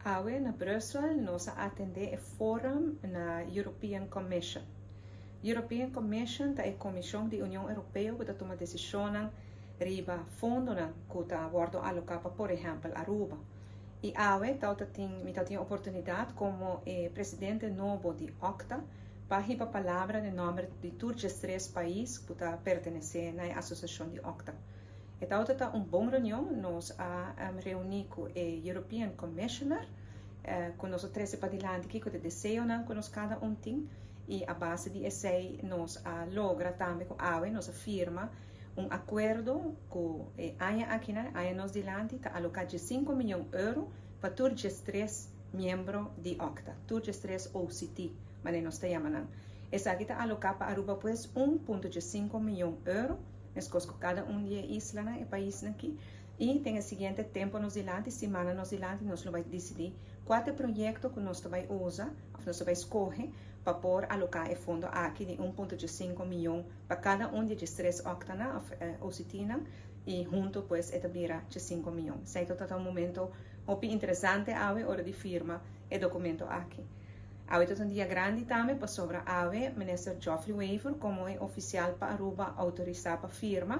Awe na Brussel nos atende o fórum na European Commission. European Commission é a Comissão da União Europeia que toma decisões riba fundo na que guardo alocado, por exemplo, Aruba. E Awe tem oportunidade como presidente novo de OCTA para riba palavra no nome de todos os 3 países que pertencem à associação de OCTA. Então, é uma boa reunião, nós reunimos com o European Commissioner, com os 13 participantes que desejam com cada tem, e a base de isso, nós logra também com a AWE, nós firma acordo com a aqui na Nova Zelândia, está alocado de 5 milhões de euros para todos os 3 membros de OCTA, todos os 3 OCT, mas nós estamos chamando. Essa aqui está alocado para Aruba, pues, 1,5 milhões de euros. Nós cada de isla e país aqui. E tem o seguinte tempo Nova Zelândia, semana Nova Zelândia, nós vamos decidir 4 projetos que nós vamos usar, nós vamos escolher para pôr alocar o fundo aqui de 1,5 milhões para cada dos 3 octana, ocitina, e junto pues estabelecer de 5 milhões. Sei todo um momento muito interessante a hora de firma o documento aqui. Há um dia grande também para sobre a ministro Geoffrey Weaver como oficial para Aruba autorizar para firma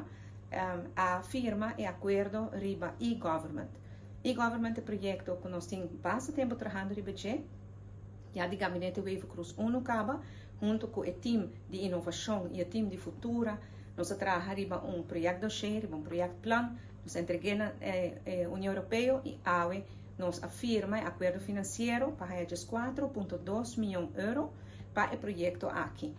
a firma e acordo riba e-government. E-government é projeto que nós temos bastante tempo trabalhando no budget. Já de gabinete Weaver Cruz 1 acaba, junto com o time de inovação e o time de futura, nós trabalhamos projeto dossiê, projeto plano, nós entregamos à União Europeia e AWE nos afirma acordo financeiro para 4,2 milhões de euros para o projeto aqui.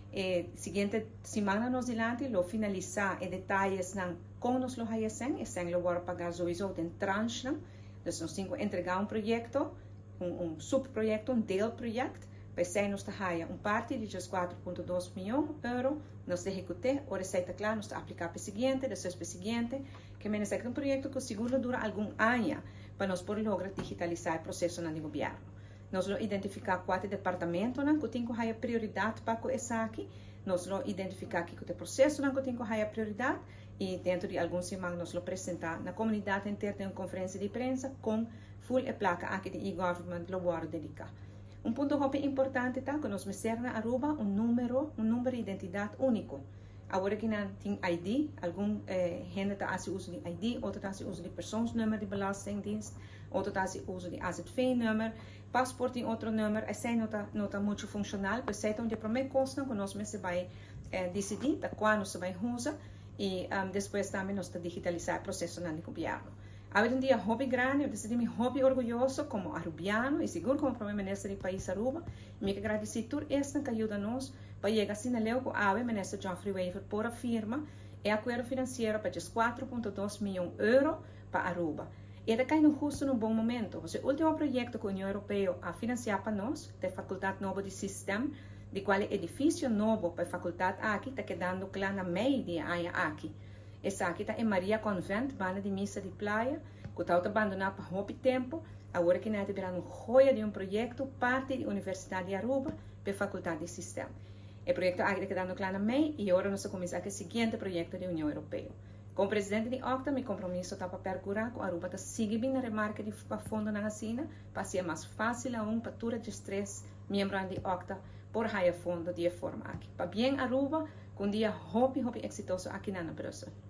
Seguinte semana nós lo finalizar e detalhes como nós lo hayasem, e lo vamos pagar sowieso em tranche. Então nós temos que entregar projeto, subprojeto, delprojeto, para ser nós haya parte de 4,2 milhões de euros, nós executar, a receita clara, nós aplicar para o seguinte, depois para o seguinte, que menos é um projeto que seguro dura algum ano, para nós poder lograr digitalizar o processo no governo. Nós vamos identificar 4 departamentos que têm que ter prioridade para essa aqui. Nós vamos identificar que o processo que tem que ter prioridade e dentro de algumas semanas nós vamos apresentar na comunidade inteira em uma conferência de imprensa com full e placa aqui de e-government lo vamos dedicar. Ponto muito importante é que nós menciona na Aruba número de identidade único. Agora que não tem ID, algum gente faz uso de ID, outro faz uso de persoonsnummer de belastingdienst, outro faz uso de AZV-nummer, paspoort tem outro número, essa não está muito funcional, pois é onde primeiro custa que nós vai decidir qual nós vai usar e depois também nós digitalizar o processo no governo. Há um dia hobby grande, eu decidi hobby orgulhoso como arubiano e seguro como primeiro-ministro do país Aruba. Me agradeço por esta que ajuda nós para chegar assim a leu com a ministro Geoffrey Weaver por a firma e acordo financeiro para 4,2 milhões de euros para Aruba. E está caindo justo num bom momento. O último projeto que a União Europeia a financiar para nós, da Faculdade Nova de Sistema, de qual edifício novo para a faculdade aqui está quedando claro na meia de área aqui. Essa aqui está em Maria Convent, banda de missa de praia, que está abandonada por muito tempo. Agora que nós temos uma joia de projeto, parte da Universidade de Aruba, para a Faculdade de Sistema. O projeto aqui está quedando claro na meia e agora nós vamos começar com o seguinte projeto da União Europeia. Como presidente de OCTA, meu compromisso está para percurar que a Aruba siga bem na remarca de fundo na China, para ser mais fácil para todos os 3 membros de OCTA por higher fundo de forma aqui. Para bem Aruba, com um dia muito exitoso aqui na Brussel.